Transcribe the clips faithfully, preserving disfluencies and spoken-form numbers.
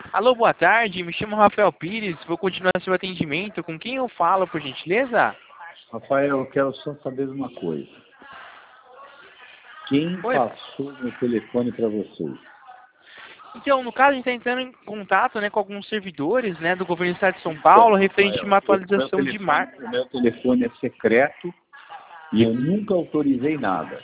Alô, boa tarde, me chamo Rafael Pires, vou continuar seu atendimento. Com quem eu falo, por gentileza? Rafael, eu quero só saber uma coisa. Quem Oi. passou meu telefone para vocês? Então, no caso, a gente está entrando em contato, né, com alguns servidores, né, do governo do estado de São Paulo, referente a uma atualização o meu de telefone, marca. O meu telefone é secreto e eu nunca autorizei nada.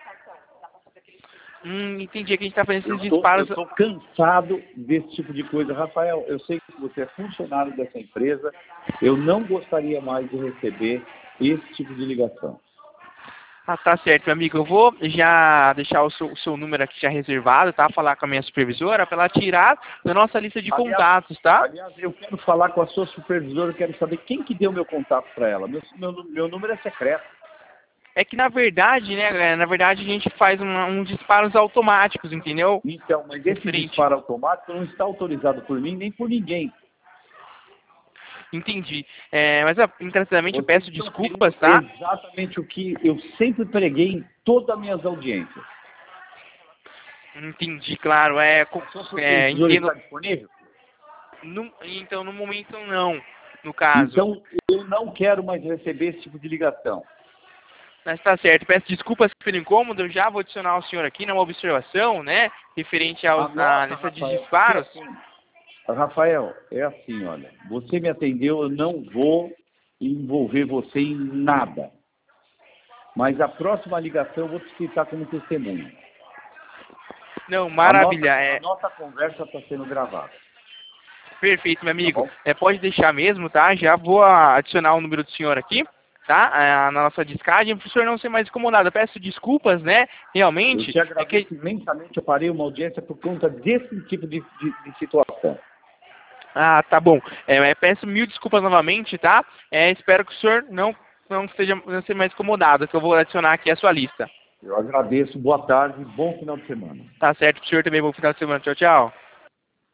Hum, entendi que a gente está fazendo Eu esses tô- disparos. eu estou cansado desse tipo de coisa. Rafael, eu sei que você é funcionário dessa empresa. Eu não gostaria mais de receber esse tipo de ligação. Ah, tá certo, meu amigo. Eu vou já deixar o seu, o seu número aqui já reservado, tá? Falar com a minha supervisora para ela tirar da nossa lista de Aliás, contatos, tá? Aliás, eu quero falar com a sua supervisora, eu quero saber quem que deu meu contato para ela. Meu, meu, meu número é secreto. É que na verdade, né, na verdade a gente faz uma, um disparos automáticos, entendeu? Então, mas esse Referente. disparo automático não está autorizado por mim nem por ninguém. Entendi. É, mas, ah, encarecidamente, eu Vocês peço estão desculpas, querendo tá? exatamente o que eu sempre preguei em todas as minhas audiências. Entendi, claro. É, co- A sua é, supervisora entendo. está disponível? No- então, no momento, não, no caso. Então, eu não quero mais receber esse tipo de ligação. Mas tá certo. Peço desculpas pelo incômodo. Eu já vou adicionar o senhor aqui numa observação, né? Referente aos, à Anota, lista de Rafael, porque disparos. assim, Rafael, é assim, olha, você me atendeu, eu não vou envolver você em nada. Mas a próxima ligação eu vou te citar como testemunha. Não, A maravilha. nossa, É a nossa conversa está sendo gravada, perfeito, meu tá amigo. bom? É, pode deixar mesmo, tá? Já vou ah, adicionar o número do senhor aqui, tá? Ah, na nossa descagem, para o senhor não ser mais incomodado. Eu peço desculpas, né? Eu Realmente, te é que agradeço imensamente, eu parei uma audiência por conta desse tipo de, de, de situação. ah, tá bom. É, é, peço mil desculpas novamente, tá? É, espero que o senhor não, não, seja, não seja mais incomodado, que eu vou adicionar aqui a sua lista. Eu agradeço, boa tarde, bom final de semana. Tá certo, pro senhor também. Bom final de semana. Tchau, tchau.